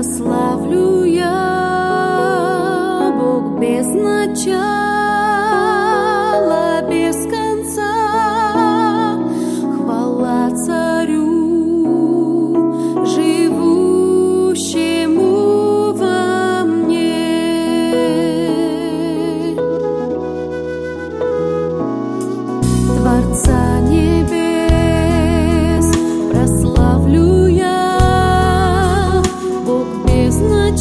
Прославлю я, Бог без начала, без конца, хвала Царю, живущему во мне, Творца небес, прославлю я, Бог без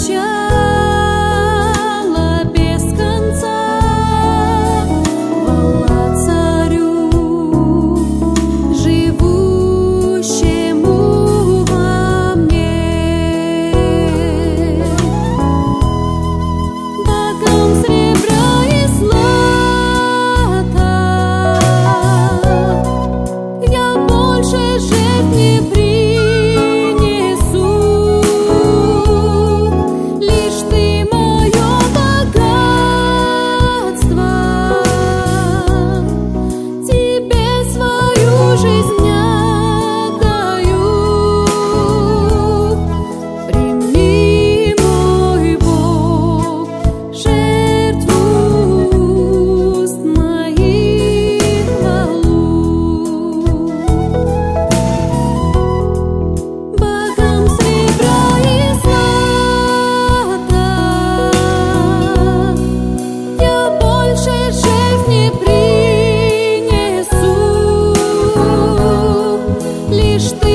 начала, без конца, хвала Царю, живущему во мне. Богам сребра и злата я больше жертв не принесу. Лишь Ты мое богатство, Тебе свою жизнь отдаю. Прими, мой Бог, жертву уст моих, хвалу. Богам сребра и злата я больше жертв не принесу. Лишь Ты